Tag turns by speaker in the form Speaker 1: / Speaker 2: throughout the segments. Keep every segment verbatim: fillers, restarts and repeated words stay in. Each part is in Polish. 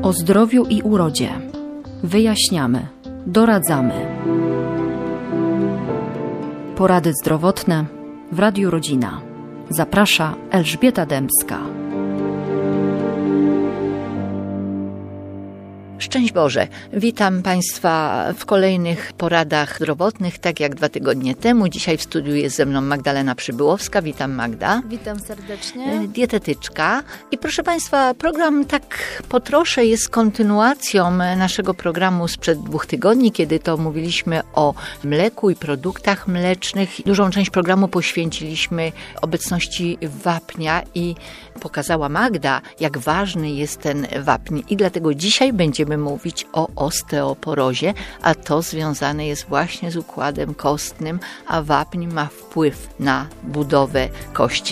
Speaker 1: O zdrowiu i urodzie. Wyjaśniamy, doradzamy. Porady zdrowotne w Radiu Rodzina. Zaprasza Elżbieta Dębska.
Speaker 2: Szczęść Boże! Witam Państwa w kolejnych poradach zdrowotnych, tak jak dwa tygodnie temu. Dzisiaj w studiu jest ze mną Magdalena Przybyłowska. Witam, Magda.
Speaker 3: Witam serdecznie.
Speaker 2: Dietetyczka. I proszę Państwa, program tak po trosze jest kontynuacją naszego programu sprzed dwóch tygodni, kiedy to mówiliśmy o mleku i produktach mlecznych. Dużą część programu poświęciliśmy obecności wapnia i pokazała Magda, jak ważny jest ten wapń. I dlatego dzisiaj będziemy mówić o osteoporozie, a to związane jest właśnie z układem kostnym, a wapń ma wpływ na budowę kości.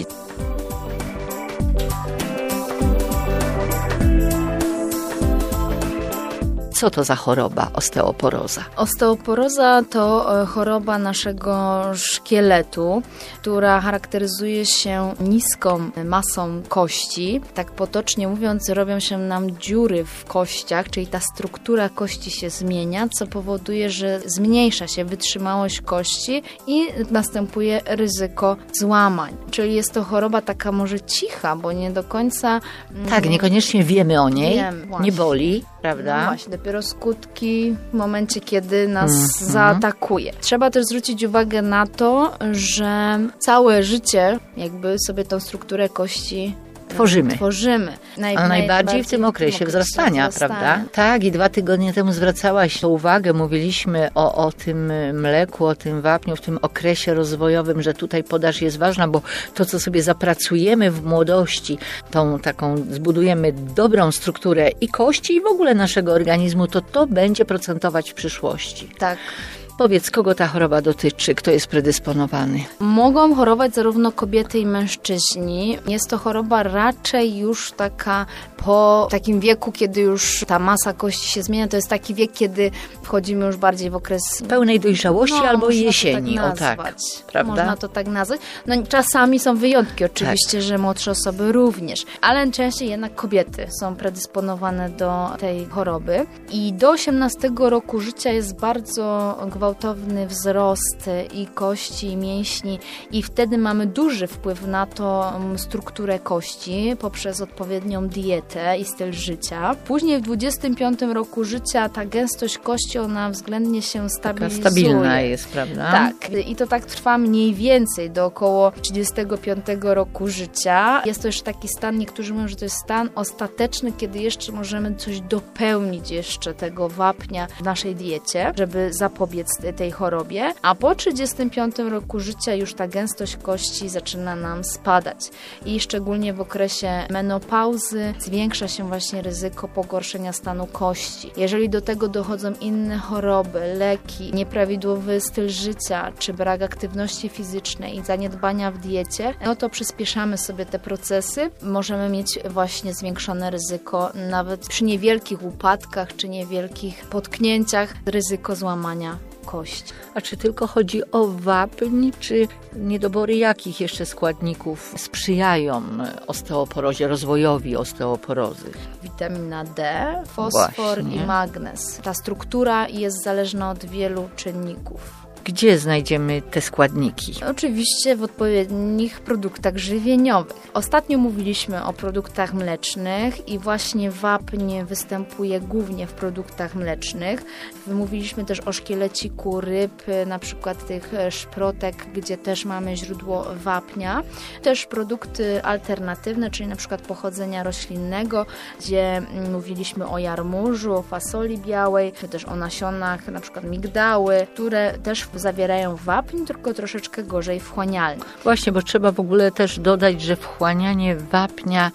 Speaker 2: Co to za choroba osteoporoza?
Speaker 3: Osteoporoza to choroba naszego szkieletu, która charakteryzuje się niską masą kości. Tak potocznie mówiąc, robią się nam dziury w kościach, czyli ta struktura kości się zmienia, co powoduje, że zmniejsza się wytrzymałość kości i następuje ryzyko złamań. Czyli jest to choroba taka może cicha, bo nie do końca...
Speaker 2: Tak, niekoniecznie wiemy o niej,
Speaker 3: Wiem,
Speaker 2: nie boli, prawda?
Speaker 3: No właśnie, dopiero skutki w momencie, kiedy nas
Speaker 2: Mm-hmm.
Speaker 3: zaatakuje. Trzeba też zwrócić uwagę na to, że całe życie jakby sobie tą strukturę kości
Speaker 2: Tworzymy.
Speaker 3: Tworzymy.
Speaker 2: Naj, A najbardziej w tym okresie wzrastania, wzrastania, prawda? Tak, i dwa tygodnie temu zwracałaś uwagę, mówiliśmy o, o tym mleku, o tym wapniu, w tym okresie rozwojowym, że tutaj podaż jest ważna, bo to, co sobie zapracujemy w młodości, tą taką zbudujemy dobrą strukturę i kości, i w ogóle naszego organizmu, to to będzie procentować w przyszłości.
Speaker 3: Tak.
Speaker 2: Powiedz, kogo ta choroba dotyczy? Kto jest predysponowany?
Speaker 3: Mogą chorować zarówno kobiety i mężczyźni. Jest to choroba raczej już taka po takim wieku, kiedy już ta masa kości się zmienia. To jest taki wiek, kiedy wchodzimy już bardziej w okres
Speaker 2: pełnej dojrzałości
Speaker 3: no,
Speaker 2: albo
Speaker 3: można
Speaker 2: jesieni.
Speaker 3: To tak
Speaker 2: o tak, prawda?
Speaker 3: Można to tak nazwać. No, czasami są wyjątki oczywiście, tak, że młodsze osoby również, ale częściej jednak kobiety są predysponowane do tej choroby. I do osiemnastego roku życia jest bardzo gwałtowny wzrost i kości, i mięśni, i wtedy mamy duży wpływ na to strukturę kości poprzez odpowiednią dietę i styl życia. Później w dwudziestym piątym roku życia ta gęstość kości, ona względnie się stabilizuje.
Speaker 2: Taka stabilna jest, prawda?
Speaker 3: Tak. I to tak trwa mniej więcej do około trzydziestego piątego roku życia. Jest to jeszcze taki stan, niektórzy mówią, że to jest stan ostateczny, kiedy jeszcze możemy coś dopełnić jeszcze tego wapnia w naszej diecie, żeby zapobiec tej chorobie, a po trzydziestym piątym roku życia już ta gęstość kości zaczyna nam spadać i szczególnie w okresie menopauzy zwiększa się właśnie ryzyko pogorszenia stanu kości. Jeżeli do tego dochodzą inne choroby, leki, nieprawidłowy styl życia, czy brak aktywności fizycznej i zaniedbania w diecie, no to przyspieszamy sobie te procesy. Możemy mieć właśnie zwiększone ryzyko nawet przy niewielkich upadkach, czy niewielkich potknięciach, ryzyko złamania kości.
Speaker 2: A czy tylko chodzi o wapń, czy niedobory jakich jeszcze składników sprzyjają osteoporozie, rozwojowi osteoporozy?
Speaker 3: Witamina D, fosfor
Speaker 2: Właśnie.
Speaker 3: i magnez. Ta struktura jest zależna od wielu czynników.
Speaker 2: Gdzie znajdziemy te składniki?
Speaker 3: Oczywiście w odpowiednich produktach żywieniowych. Ostatnio mówiliśmy o produktach mlecznych i właśnie wapń występuje głównie w produktach mlecznych. Mówiliśmy też o szkieleciku ryb, na przykład tych szprotek, gdzie też mamy źródło wapnia. Też produkty alternatywne, czyli na przykład pochodzenia roślinnego, gdzie mówiliśmy o jarmużu, o fasoli białej, czy też o nasionach, na przykład migdały, które też zawierają wapń, tylko troszeczkę gorzej wchłanialny.
Speaker 2: Właśnie, bo trzeba w ogóle też dodać, że wchłanianie wapnia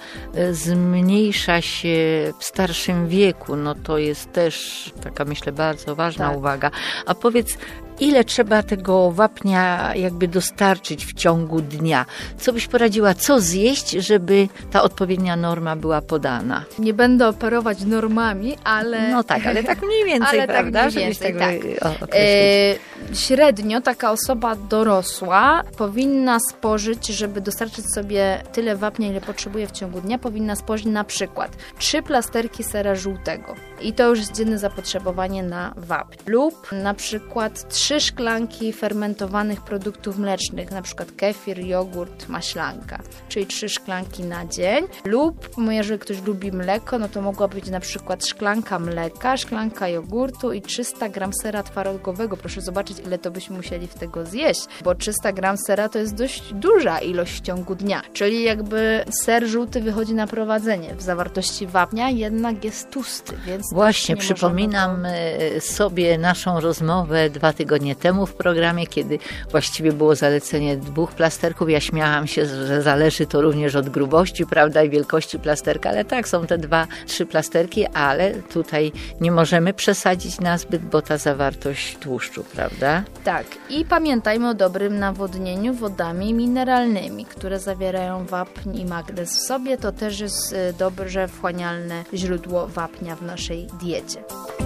Speaker 2: zmniejsza się w starszym wieku. No to jest też taka, myślę, bardzo ważna tak. uwaga. A powiedz, ile trzeba tego wapnia jakby dostarczyć w ciągu dnia? Co byś poradziła, co zjeść, żeby ta odpowiednia norma była podana?
Speaker 3: Nie będę operować normami, ale...
Speaker 2: No tak, ale tak mniej więcej,
Speaker 3: ale
Speaker 2: prawda?
Speaker 3: Tak mniej więcej, tak.
Speaker 2: Określić.
Speaker 3: średnio taka osoba dorosła powinna spożyć, żeby dostarczyć sobie tyle wapnia, ile potrzebuje w ciągu dnia, powinna spożyć na przykład trzy plasterki sera żółtego. I to już jest dzienne zapotrzebowanie na wapń. Lub na przykład trzy szklanki fermentowanych produktów mlecznych, na przykład kefir, jogurt, maślanka, czyli trzy szklanki na dzień. Lub jeżeli ktoś lubi mleko, no to mogła być na przykład szklanka mleka, szklanka jogurtu i trzysta gram sera twarogovego. Proszę zobaczyć, ile to byśmy musieli w tego zjeść, bo trzysta gram sera to jest dość duża ilość w ciągu dnia. Czyli jakby ser żółty wychodzi na prowadzenie. W zawartości wapnia jednak jest tłusty, więc
Speaker 2: właśnie
Speaker 3: nie
Speaker 2: przypominam to... sobie naszą rozmowę dwa tygodnie temu w programie, kiedy właściwie było zalecenie dwóch plasterków. Ja śmiałam się, że zależy to również od grubości, prawda, i wielkości plasterka, ale tak, są te dwa, trzy plasterki, ale tutaj nie możemy przesadzić nazbyt, bo ta zawartość tłuszczu, prawda?
Speaker 3: Tak. I pamiętajmy o dobrym nawodnieniu wodami mineralnymi, które zawierają wapń i magnez w sobie. To też jest dobrze wchłanialne źródło wapnia w naszej diecie.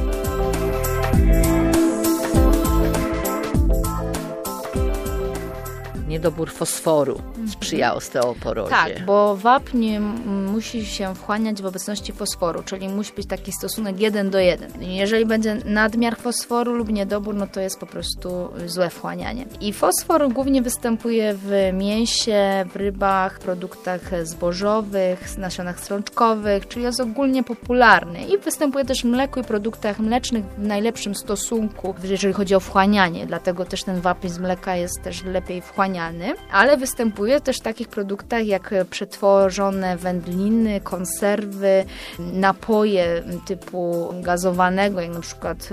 Speaker 2: Niedobór fosforu sprzyja osteoporozie.
Speaker 3: Tak, bo wapń musi się wchłaniać w obecności fosforu, czyli musi być taki stosunek jeden do jeden. Jeżeli będzie nadmiar fosforu lub niedobór, no to jest po prostu złe wchłanianie. I fosfor głównie występuje w mięsie, w rybach, produktach zbożowych, nasionach strączkowych, czyli jest ogólnie popularny. I występuje też w mleku i produktach mlecznych w najlepszym stosunku, jeżeli chodzi o wchłanianie. Dlatego też ten wapń z mleka jest też lepiej wchłaniany. Ale występuje też w takich produktach jak przetworzone wędliny, konserwy, napoje typu gazowanego, jak na przykład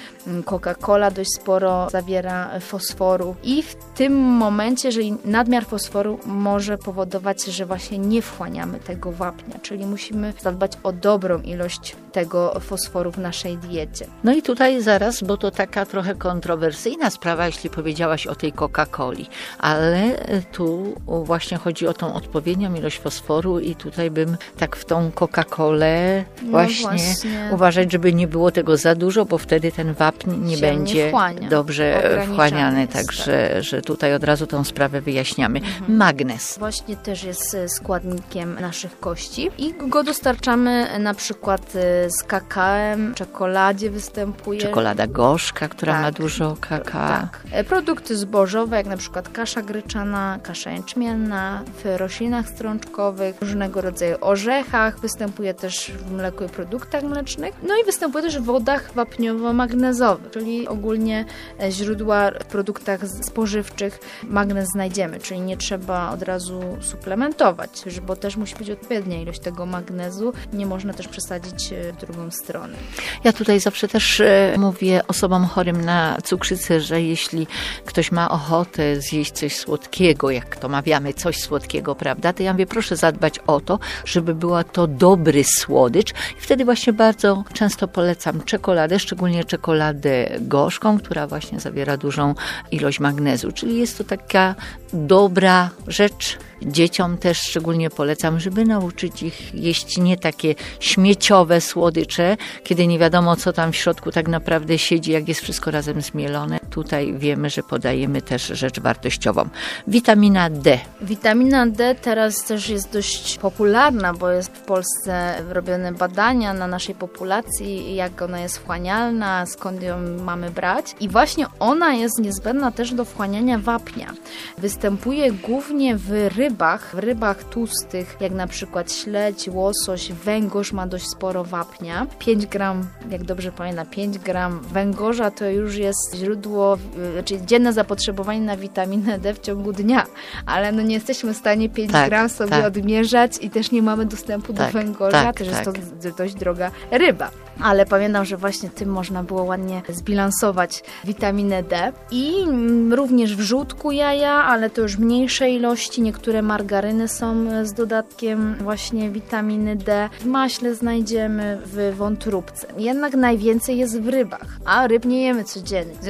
Speaker 3: Coca-Cola dość sporo zawiera fosforu. I w tym momencie, jeżeli nadmiar fosforu może powodować, że właśnie nie wchłaniamy tego wapnia, czyli musimy zadbać o dobrą ilość tego fosforu w naszej diecie.
Speaker 2: No i tutaj zaraz, bo to taka trochę kontrowersyjna sprawa, jeśli powiedziałaś o tej Coca-Coli, ale tu właśnie chodzi o tą odpowiednią ilość fosforu i tutaj bym tak w tą Coca-Colę
Speaker 3: no
Speaker 2: właśnie,
Speaker 3: właśnie
Speaker 2: uważać, żeby nie było tego za dużo, bo wtedy ten wapń nie
Speaker 3: się
Speaker 2: będzie
Speaker 3: nie wchłania.
Speaker 2: dobrze wchłaniany,
Speaker 3: jest,
Speaker 2: także
Speaker 3: tak.
Speaker 2: że tutaj od razu tą sprawę wyjaśniamy.
Speaker 3: Mhm.
Speaker 2: Magnez.
Speaker 3: Właśnie też jest składnikiem naszych kości i go dostarczamy na przykład z kakałem, w czekoladzie występuje.
Speaker 2: Czekolada gorzka, która
Speaker 3: tak.
Speaker 2: ma dużo kakao.
Speaker 3: Tak. Produkty zbożowe, jak na przykład kasza gryczana, kasza jęczmienna, w roślinach strączkowych, różnego rodzaju orzechach, występuje też w mleku i produktach mlecznych, no i występuje też w wodach wapniowo-magnezowych, czyli ogólnie źródła w produktach spożywczych magnez znajdziemy, czyli nie trzeba od razu suplementować, bo też musi być odpowiednia ilość tego magnezu, nie można też przesadzić w drugą stronę.
Speaker 2: Ja tutaj zawsze też e, mówię osobom chorym na cukrzycę, że jeśli ktoś ma ochotę zjeść coś słodkiego, jak to mawiamy, coś słodkiego, prawda, to ja mówię, proszę zadbać o to, żeby była to dobry słodycz i wtedy właśnie bardzo często polecam czekoladę, szczególnie czekoladę gorzką, która właśnie zawiera dużą ilość magnezu, czyli jest to taka dobra rzecz. Dzieciom też szczególnie polecam, żeby nauczyć ich jeść nie takie śmieciowe słodycze, kiedy nie wiadomo, co tam w środku tak naprawdę siedzi, jak jest wszystko razem zmielone. Tutaj wiemy, że podajemy też rzecz wartościową. Witamina D.
Speaker 3: Witamina D teraz też jest dość popularna, bo jest w Polsce robione badania na naszej populacji, jak ona jest wchłanialna, skąd ją mamy brać. I właśnie ona jest niezbędna też do wchłaniania wapnia. Występuje głównie w rybach, w rybach tłustych, jak na przykład śledź, łosoś, węgorz ma dość sporo wapnia. pięć gram, jak dobrze pamiętam, pięć gram węgorza to już jest źródło, znaczy dzienne zapotrzebowanie na witaminę D w ciągu dnia, ale no nie jesteśmy w stanie pięć
Speaker 2: tak,
Speaker 3: gram sobie
Speaker 2: tak.
Speaker 3: odmierzać i też nie mamy dostępu
Speaker 2: tak,
Speaker 3: do węgorza,
Speaker 2: tak,
Speaker 3: też
Speaker 2: tak.
Speaker 3: jest to dość droga ryba. Ale pamiętam, że właśnie tym można było ładnie zbilansować witaminę D. I również w żółtku jaja, ale to już mniejsze ilości. Niektóre margaryny są z dodatkiem właśnie witaminy D. W maśle znajdziemy, w wątróbce. Jednak najwięcej jest w rybach, a ryb nie jemy codziennie. W związku z tym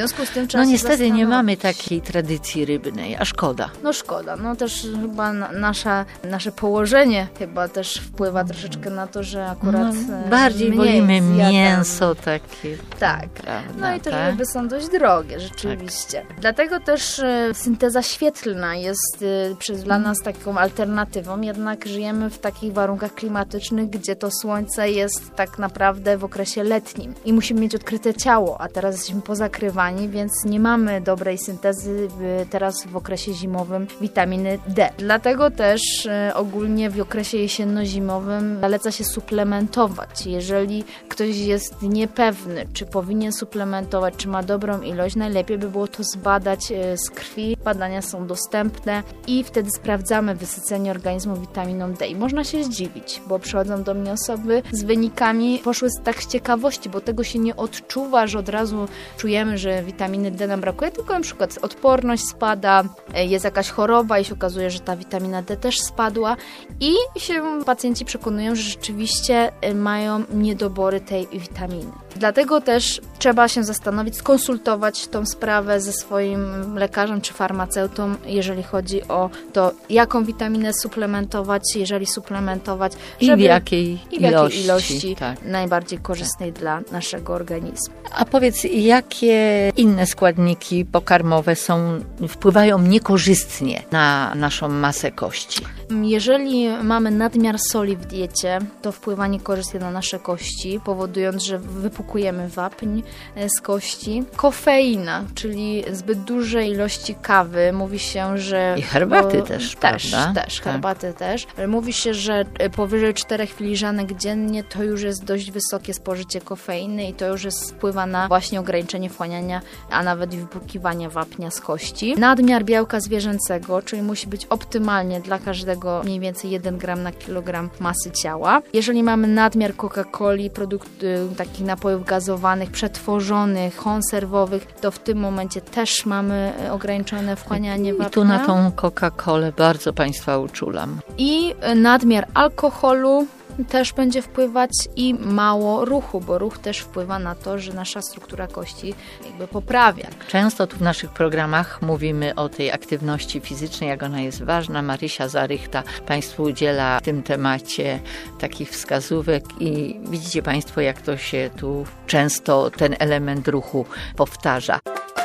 Speaker 3: tym trzeba
Speaker 2: No
Speaker 3: się
Speaker 2: niestety nie mamy
Speaker 3: zastanowić.
Speaker 2: takiej tradycji rybnej, a szkoda.
Speaker 3: No szkoda, no też chyba na, nasza, nasze położenie chyba też wpływa troszeczkę na to, że akurat
Speaker 2: No,
Speaker 3: e,
Speaker 2: bardziej
Speaker 3: mniej
Speaker 2: wolimy
Speaker 3: zjadamy.
Speaker 2: mięso takie.
Speaker 3: Tak,
Speaker 2: Prawda,
Speaker 3: no i też
Speaker 2: tak?
Speaker 3: ryby są dość drogie, rzeczywiście. Dlatego też e, synteza świetlna jest e, przez, dla nas taką alternatywą, jednak żyjemy w takich warunkach klimatycznych, gdzie to słońce jest tak naprawdę w okresie letnim i musimy mieć odkryte ciało, a teraz jesteśmy pozakrywani, więc nie mamy dobrej syntezy w, teraz w okresie zimowym witaminy D. Dlatego też e, ogólnie w okresie jesienno-zimowym zaleca się suplementować. Jeżeli ktoś jest niepewny, czy powinien suplementować, czy ma dobrą ilość, najlepiej by było to zbadać e, z krwi. Badania są dostępne i wtedy sprawdzamy wysycenie organizmu witaminą D. I można się zdziwić, bo przychodzą do mnie osoby z wynikami, poszły z tak z ciekawości, bo tego się nie odczuwa, że od razu czujemy, że witaminy D nam brakuje, tylko na przykład odporność spada, jest jakaś choroba i się okazuje, że ta witamina D też spadła i się pacjenci przekonują, że rzeczywiście mają niedobory tej witaminy. Dlatego też trzeba się zastanowić, skonsultować tą sprawę ze swoim lekarzem czy farmaceutą, jeżeli chodzi o to, jaką witaminę suplementować, jeżeli suplementować,
Speaker 2: I
Speaker 3: żeby,
Speaker 2: w jakiej
Speaker 3: i w jakiej
Speaker 2: ilości,
Speaker 3: ilości
Speaker 2: tak.
Speaker 3: najbardziej korzystnej dla naszego organizmu.
Speaker 2: A powiedz, jakie inne składniki pokarmowe są, wpływają niekorzystnie na naszą masę kości?
Speaker 3: Jeżeli mamy nadmiar soli w diecie, to wpływa niekorzystnie na nasze kości, powodując, że wypukujemy wapń z kości. Kofeina, czyli zbyt duże ilości kawy, mówi się, że...
Speaker 2: I herbaty
Speaker 3: bo,
Speaker 2: też,
Speaker 3: też,
Speaker 2: prawda?
Speaker 3: Też,
Speaker 2: Tak.
Speaker 3: herbaty też. Mówi się, że powyżej czterech filiżanek dziennie to już jest dość wysokie spożycie kofeiny i to już jest, wpływa na właśnie ograniczenie wchłaniania, a nawet wypukiwania wapnia z kości. Nadmiar białka zwierzęcego, czyli musi być optymalnie dla każdego mniej więcej jeden gram na kilogram masy ciała. Jeżeli mamy nadmiar Coca-Coli, produktów, takich napojów gazowanych, przetworzonych, konserwowych, to w tym momencie też mamy ograniczone wchłanianie wapnia.
Speaker 2: I tu na tą Coca-Colę bardzo Państwa uczulam.
Speaker 3: I nadmiar alkoholu też będzie wpływać i mało ruchu, bo ruch też wpływa na to, że nasza struktura kości jakby poprawia.
Speaker 2: Często tu w naszych programach mówimy o tej aktywności fizycznej, jak ona jest ważna. Marysia Zarychta Państwu udziela w tym temacie takich wskazówek i widzicie Państwo, jak to się tu często ten element ruchu powtarza.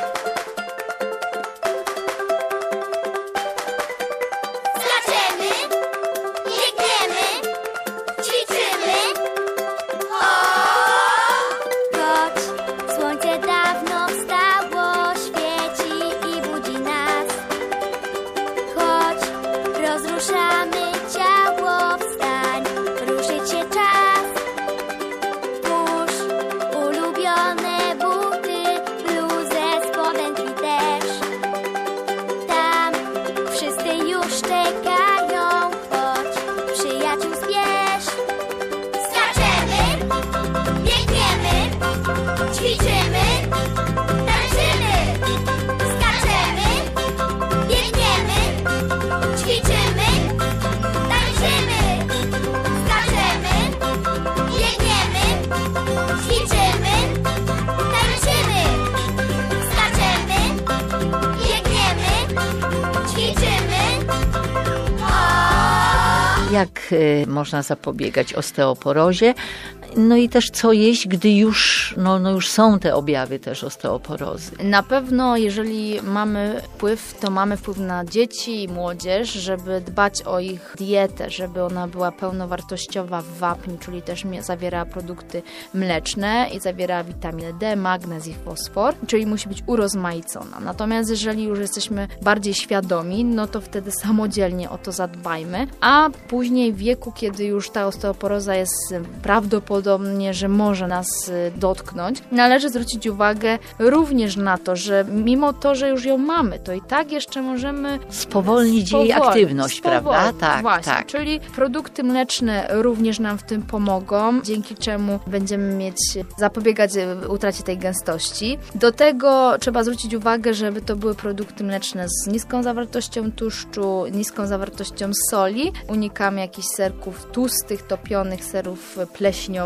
Speaker 2: Jak y, można zapobiegać osteoporozie? No i też co jeść, gdy już, no, no już są te objawy też osteoporozy.
Speaker 3: Na pewno, jeżeli mamy wpływ, to mamy wpływ na dzieci i młodzież, żeby dbać o ich dietę, żeby ona była pełnowartościowa w wapniu, czyli też zawiera produkty mleczne i zawiera witaminę D, magnez i fosfor, czyli musi być urozmaicona. Natomiast jeżeli już jesteśmy bardziej świadomi, no to wtedy samodzielnie o to zadbajmy, a później w wieku, kiedy już ta osteoporoza jest prawdopodobnie, że może nas dotknąć, należy zwrócić uwagę również na to, że mimo to, że już ją mamy, to i tak jeszcze możemy
Speaker 2: spowolnić jej aktywność,
Speaker 3: spowolnić,
Speaker 2: prawda? Tak,
Speaker 3: właśnie.
Speaker 2: tak.
Speaker 3: Czyli produkty mleczne również nam w tym pomogą, dzięki czemu będziemy mieć, zapobiegać utracie tej gęstości. Do tego trzeba zwrócić uwagę, żeby to były produkty mleczne z niską zawartością tłuszczu, niską zawartością soli. Unikamy jakichś serków tłustych, topionych, serów pleśniowych,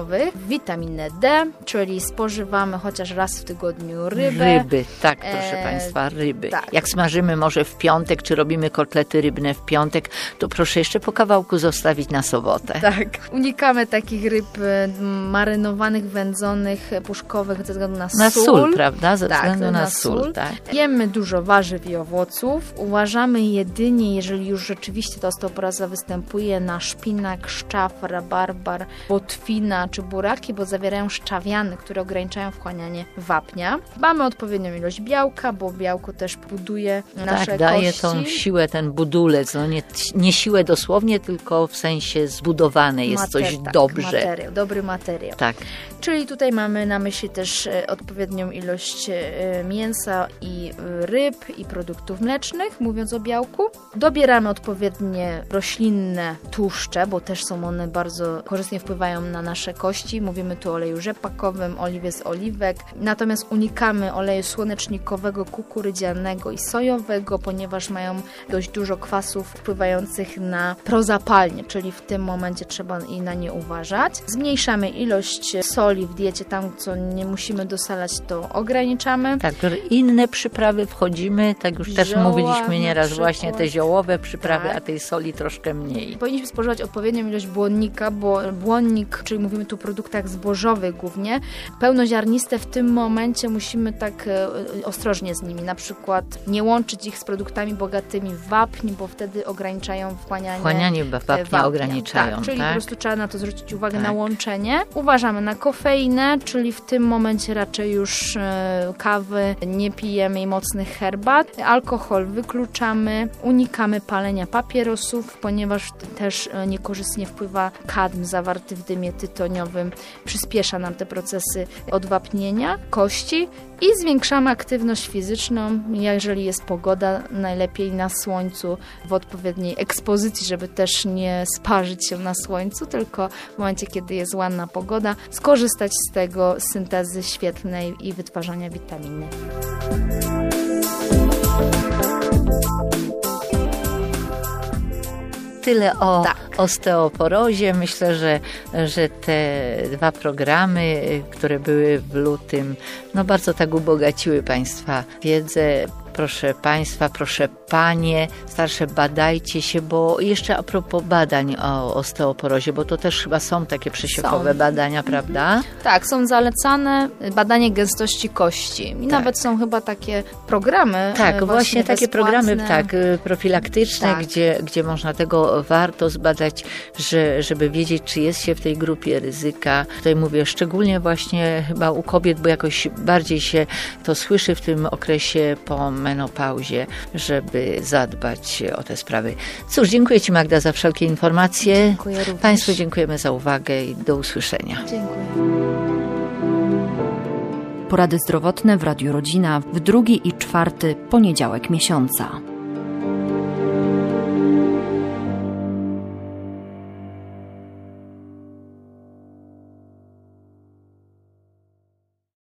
Speaker 3: tytoniowych, witaminę D, czyli spożywamy chociaż raz w tygodniu rybę.
Speaker 2: Ryby, tak, proszę e, Państwa, ryby.
Speaker 3: Tak.
Speaker 2: Jak smażymy może w piątek, czy robimy kotlety rybne w piątek, to proszę jeszcze po kawałku zostawić na sobotę.
Speaker 3: Tak, unikamy takich ryb marynowanych, wędzonych, puszkowych ze względu na sól.
Speaker 2: Na sól, prawda? Ze
Speaker 3: tak,
Speaker 2: względu na,
Speaker 3: na
Speaker 2: sól,
Speaker 3: sól.
Speaker 2: tak.
Speaker 3: Jemy dużo warzyw i owoców. Uważamy jedynie, jeżeli już rzeczywiście ta osteoporoza występuje, na szpinak, szczaw, rabarbar, botwina czy buraki, bo zawierają szczawiany, które ograniczają wchłanianie wapnia. Dbamy o odpowiednią ilość białka, bo białko też buduje nasze
Speaker 2: tak, daje
Speaker 3: kości.
Speaker 2: tą siłę, ten budulec. No nie, nie siłę dosłownie, tylko w sensie zbudowane jest
Speaker 3: Mater,
Speaker 2: coś
Speaker 3: tak,
Speaker 2: dobrze.
Speaker 3: Materiał, dobry materiał.
Speaker 2: Tak.
Speaker 3: Czyli tutaj mamy na myśli też e, odpowiednią ilość e, mięsa i e, ryb i produktów mlecznych, mówiąc o białku. Dobieramy odpowiednie roślinne tłuszcze, bo też są one bardzo korzystnie wpływają na nasze kości. Mówimy tu o oleju rzepakowym, oliwie z oliwek. Natomiast unikamy oleju słonecznikowego, kukurydzianego i sojowego, ponieważ mają dość dużo kwasów wpływających na prozapalnie, czyli w tym momencie trzeba i na nie uważać. Zmniejszamy ilość soli w diecie, tam co nie musimy dosalać, to ograniczamy.
Speaker 2: Tak, inne przyprawy wchodzimy, tak już też
Speaker 3: Zioła,
Speaker 2: mówiliśmy nieraz,
Speaker 3: na
Speaker 2: właśnie te ziołowe przyprawy,
Speaker 3: tak.
Speaker 2: a tej soli troszkę mniej.
Speaker 3: Powinniśmy spożywać odpowiednią ilość błonnika, bo błonnik, czyli mówimy tu o produktach zbożowych głównie, pełnoziarniste w tym momencie musimy tak e, ostrożnie z nimi, na przykład nie łączyć ich z produktami bogatymi w wapń, bo wtedy ograniczają wchłanianie
Speaker 2: Wchłanianie wapnia, wapnia ograniczają,
Speaker 3: tak, czyli
Speaker 2: tak?
Speaker 3: po prostu trzeba na to zwrócić uwagę,
Speaker 2: tak.
Speaker 3: na łączenie. Uważamy na kofeinę, czyli w tym momencie raczej już e, kawy nie pijemy i mocnych herbat. Alkohol wykluczamy, unikamy palenia papierosów, ponieważ też e, niekorzystnie wpływa kadm zawarty w dymie tytoniowym, przyspiesza nam te procesy odwapnienia kości i zwiększamy aktywność fizyczną, jeżeli jest pogoda, najlepiej na słońcu, w odpowiedniej ekspozycji, żeby też nie sparzyć się na słońcu, tylko w momencie, kiedy jest ładna pogoda, skorzystać z tego syntezy świetlnej i wytwarzania witaminy.
Speaker 2: Tyle o
Speaker 3: tak.
Speaker 2: osteoporozie. Myślę, że, że te dwa programy, które były w lutym, no bardzo tak ubogaciły Państwa wiedzę. Proszę Państwa, proszę Panie, starsze, badajcie się, bo jeszcze a propos badań o osteoporozie, bo to też chyba są takie przesiewowe
Speaker 3: są.
Speaker 2: badania, prawda?
Speaker 3: Tak, są zalecane badanie gęstości kości i
Speaker 2: tak.
Speaker 3: nawet są chyba takie programy.
Speaker 2: Tak, właśnie, właśnie takie
Speaker 3: bezpłatne.
Speaker 2: programy tak, profilaktyczne,
Speaker 3: tak.
Speaker 2: Gdzie, gdzie można tego warto zbadać, że, żeby wiedzieć, czy jest się w tej grupie ryzyka. Tutaj mówię szczególnie właśnie chyba u kobiet, bo jakoś bardziej się to słyszy w tym okresie po menopauzie, żeby zadbać o te sprawy. Cóż, dziękuję Ci, Magda, za wszelkie informacje.
Speaker 3: Dziękuję również.
Speaker 2: Państwu dziękujemy za uwagę i do usłyszenia.
Speaker 3: Dziękuję.
Speaker 1: Porady zdrowotne w Radiu Rodzina w drugi i czwarty poniedziałek miesiąca.